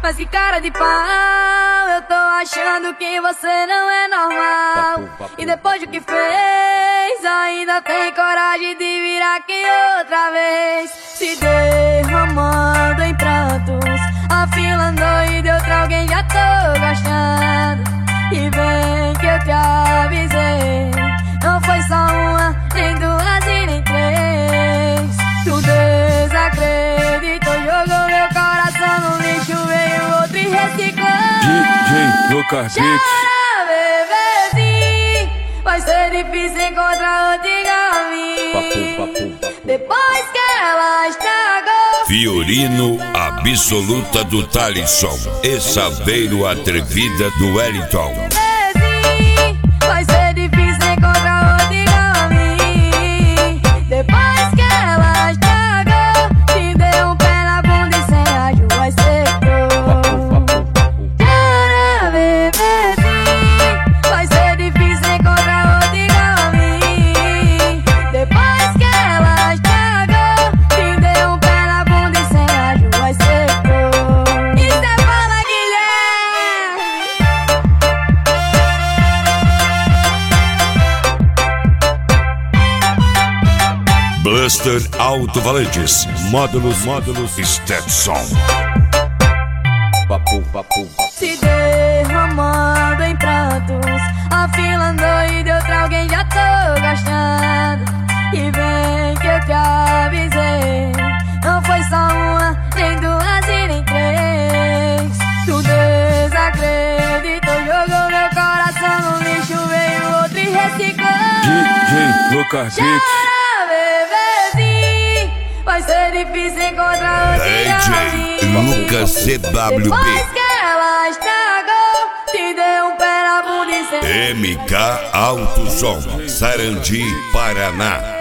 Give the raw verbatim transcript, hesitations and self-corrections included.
Mas que cara de pau, eu tô achando que você não é normal. E depois do que fez, ainda tem coragem de vir aqui outra vez. Se derramando em prantos, afilando e de outra alguém já tô gostando. E vem que eu te avisei, não foi só uma, nem duas e nem três. Tu desacreditou, jogou meu coração no lixo, veio outro e reciclou. D J Lucas Beat. Chora, bebezinho, vai ser difícil encontrar outro igual a mim. Depois que ela estragou. Fiorino absoluta do Talisson e Saveiro atrevida do Wellington. Bebezinho, vai ser difícil encontrar outro igual a mim. Depois que ela estragou, te deu um pé na bunda e sem ajuda secou. Chora, bebezinho, vai ser difícil encontrar outro igual a mim. Depois que ela estragou, te deu um pé na bunda e sem ajuda secou. Isso é fala, Guilherme. Buster Alto-Valentes, módulos, módulos, Stetson. Papu, papu. Se derramando em prantos, afilando e de outra alguém já tô gastando. E vem que eu te avisei, não foi só uma, nem duas e nem três. Tu desacreditou, jogou meu coração no lixo, veio outro e reciclou. D J Lucas Beat. Chora, bebezinho, vai ser difícil encontrar outro igual a D J mim. Lucas C W Depois B. que ela estragou, te deu um pé na bunda e sem M K Alto Som, Sarandi, Paraná.